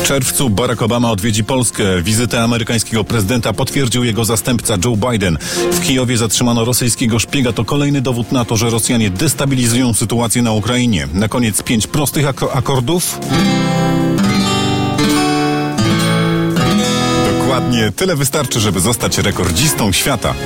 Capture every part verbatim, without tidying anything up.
W czerwcu Barack Obama odwiedzi Polskę. Wizytę amerykańskiego prezydenta potwierdził jego zastępca Joe Biden. W Kijowie zatrzymano rosyjskiego szpiega. To kolejny dowód na to, że Rosjanie destabilizują sytuację na Ukrainie. Na koniec pięć prostych ak- akordów. Dokładnie tyle wystarczy, żeby zostać rekordzistą świata.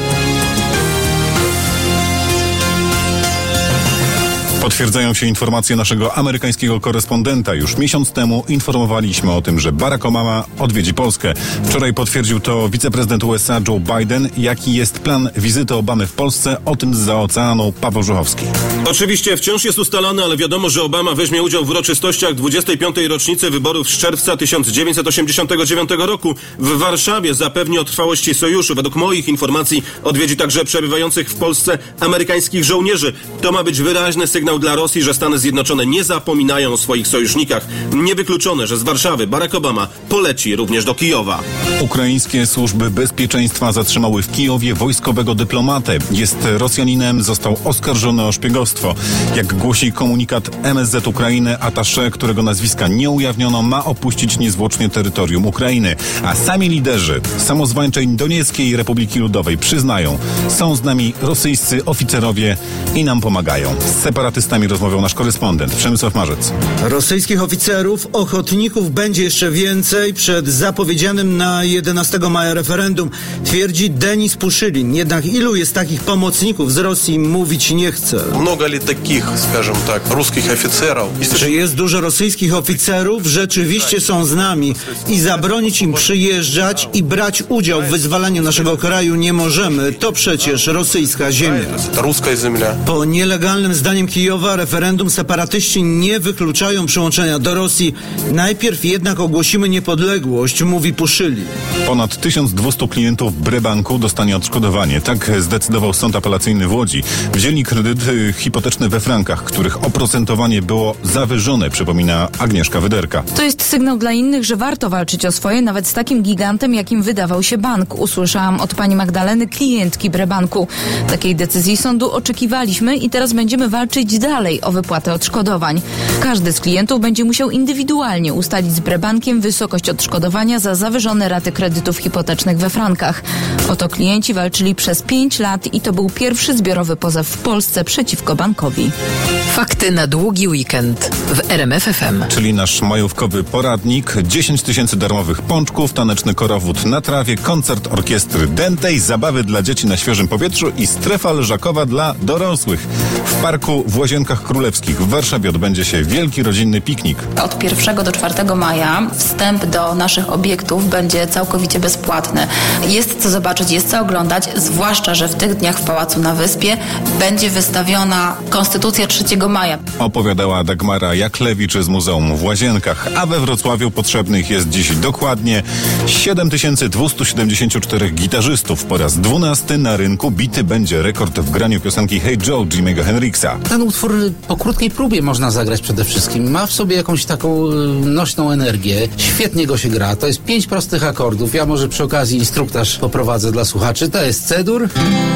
Potwierdzają się informacje naszego amerykańskiego korespondenta. Już miesiąc temu informowaliśmy o tym, że Barack Obama odwiedzi Polskę. Wczoraj potwierdził to wiceprezydent U S A Joe Biden. Jaki jest plan wizyty Obamy w Polsce? O tym zza oceanu Paweł Żuchowski. Oczywiście wciąż jest ustalone, ale wiadomo, że Obama weźmie udział w uroczystościach dwudziestej piątej rocznicy wyborów z czerwca tysiąc dziewięćset osiemdziesiątego dziewiątego roku. W Warszawie zapewni o trwałości sojuszu. Według moich informacji odwiedzi także przebywających w Polsce amerykańskich żołnierzy. To ma być wyraźny sygnał dla Rosji, że Stany Zjednoczone nie zapominają o swoich sojusznikach. Niewykluczone, że z Warszawy Barack Obama poleci również do Kijowa. Ukraińskie służby bezpieczeństwa zatrzymały w Kijowie wojskowego dyplomatę. Jest Rosjaninem, został oskarżony o szpiegostwo. Jak głosi komunikat M S Z Ukrainy, attaché, którego nazwiska nie ujawniono, ma opuścić niezwłocznie terytorium Ukrainy. A sami liderzy samozwańczej Donieckiej Republiki Ludowej przyznają, są z nami rosyjscy oficerowie i nam pomagają. Z separatystami rozmawiał nasz korespondent Przemysław Marzec. Rosyjskich oficerów, ochotników będzie jeszcze więcej przed zapowiedzianym na jedenastego maja referendum, twierdzi Denis Puszylin. Jednak ilu jest takich pomocników z Rosji, mówić nie chce. Много ли таких, скажем так, русских офицеров? Czy jest dużo rosyjskich oficerów? Rzeczywiście są z nami i zabronić im przyjeżdżać i brać udział w wyzwalaniu naszego kraju nie możemy. To przecież rosyjska ziemia. Русская земля. Po nielegalnym zdaniem Kijowa referendum separatyści nie wykluczają przyłączenia do Rosji. Najpierw jednak ogłosimy niepodległość, mówi Puszylin. Ponad tysiąc dwieście klientów Brebanku dostanie odszkodowanie. Tak zdecydował sąd apelacyjny w Łodzi. Wzięli kredyt hipoteczny we frankach, których oprocentowanie było zawyżone, przypomina Agnieszka Wyderka. To jest sygnał dla innych, że warto walczyć o swoje, nawet z takim gigantem, jakim wydawał się bank. Usłyszałam od pani Magdaleny, klientki Brebanku. Takiej decyzji sądu oczekiwaliśmy i teraz będziemy walczyć dalej o wypłatę odszkodowań. Każdy z klientów będzie musiał indywidualnie ustalić z Brebankiem wysokość odszkodowania za zawyżone raty kredytów hipotecznych we frankach. Oto klienci walczyli przez pięć lat i to był pierwszy zbiorowy pozew w Polsce przeciwko bankowi. Fakty na długi weekend w R M F F M. Czyli nasz majówkowy poradnik, dziesięć tysięcy darmowych pączków, taneczny korowód na trawie, koncert orkiestry dętej, zabawy dla dzieci na świeżym powietrzu i strefa leżakowa dla dorosłych. W parku w Łazienkach Królewskich w Warszawie odbędzie się wielki rodzinny piknik. Od pierwszego do czwartego maja wstęp do naszych obiektów będzie całkowicie bezpłatny. Jest co zobaczyć, jest co oglądać, zwłaszcza, że w tych dniach w Pałacu na Wyspie będzie wystawiona Konstytucja trzeciego maja. Opowiadała Dagmara Jaklewicz z Muzeum w Łazienkach, a we Wrocławiu potrzebnych jest dziś dokładnie siedem tysięcy dwieście siedemdziesiąt cztery gitarzystów. Po raz dwunasty na rynku bity będzie rekord w graniu piosenki Hey Joe Jimmy'ego Hendrixa. Ten utwór po krótkiej próbie można zagrać przede wszystkim. Ma w sobie jakąś taką nośną energię. Świetnie go się gra. To jest pięć prostych akordów. Ja może przy okazji instruktaż poprowadzę dla słuchaczy. To jest C-dur,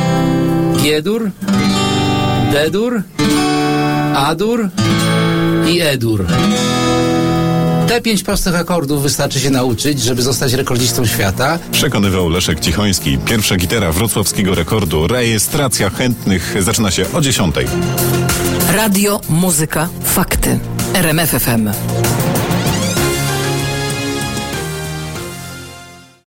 G-dur, D-dur, A-dur i E-dur. Te pięć prostych akordów wystarczy się nauczyć, żeby zostać rekordzistą świata. Przekonywał Leszek Cichoński. Pierwsza gitara wrocławskiego rekordu. Rejestracja chętnych zaczyna się o dziesiątej. Radio, muzyka, fakty. R M F F M.